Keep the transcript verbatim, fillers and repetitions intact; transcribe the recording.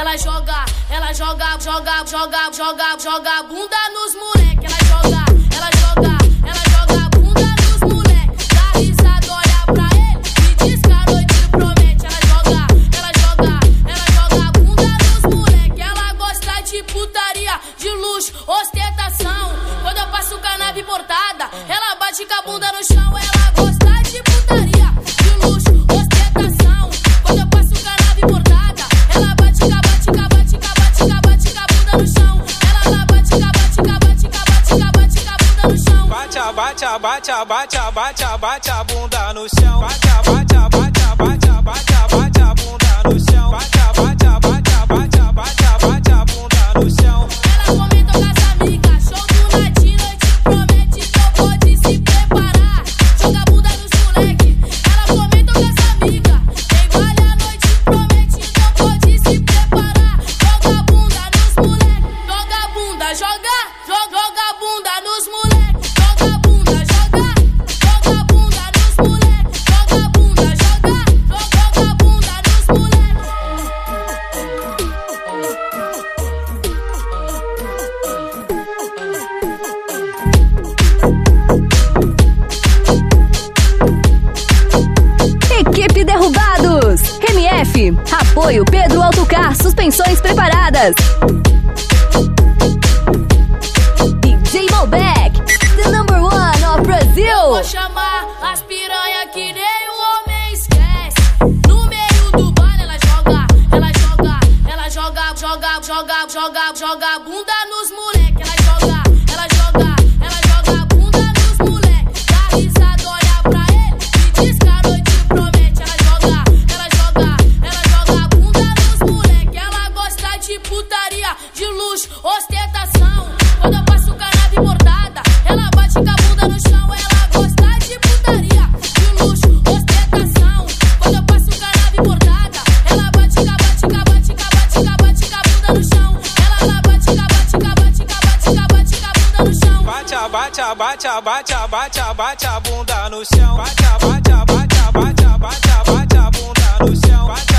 ela joga, ela joga, joga, joga, joga, joga a bunda nos moleque. Ela joga, ela joga, ela joga a bunda nos moleque. Dá risada, olha pra ele e diz que a noite promete. Ela joga, ela joga, ela joga a bunda nos moleque. Ela gosta de putaria, de luxo, ostentação. Quando eu passo cannabis importada, ela bate com a bunda no chão. Ela gosta de putaria, de luxo, ostentação. Quando eu passo cannabis importada, ela bate com a bate com a bate com a bate com a bate com a bunda no chão. Ela bate com a bate com a bate com a bate com a bate com a bunda no chão. Bate a bate a bate a bate a bate a bate a bunda no chão. Bate a bate a bate a bate a bate a bate a bunda no chão. Bate a bate a bate a bate a bate a bate a bunda no chão. Ela comentou com as amigas, show do Latino, eu te promete, então pode se preparar. Joga a bunda nos moleque. Ela comentou com as amigas, quem vale a noite promete, então pode se preparar. Joga a bunda nos moleque, joga a bunda, joga, joga, joga a bunda nos moleque. Joga a bunda, joga, joga a bunda nos moleque. Joga a bunda, joga, joga, joga a bunda nos moleque. Equipe Derrubados. M F. Apoio Pedro Autocar. Suspensões preparadas. D J Malbec. The number one of Brazil. Vou chamar as piranha que nem o homem esquece. No meio do baile ela joga, ela joga, ela joga, joga, joga, joga, joga a bunda nos moleque. Ela joga, ela joga, ela joga a bunda nos moleque. Dá risada, olha pra ele e diz que a noite promete. Ela joga, ela joga, ela joga a bunda nos moleque. Ela gosta de putaria, de luxo, ostentação. Quando eu passo cannabis importada, ela bate com a bunda no chão. Ela gosta de putaria, de luxo, ostentação. Quando eu passo cannabis importada, ela bate com a bate com a bate com a bate com a bate com a bunda no chão. Ela bate com a bate com a bate com a bate com a bate com a bunda no chão. Bate a bate a bate a bate a bate a bate a bunda no chão. Bate a bate a bate a bate a bate a bate a bunda no chão. Bate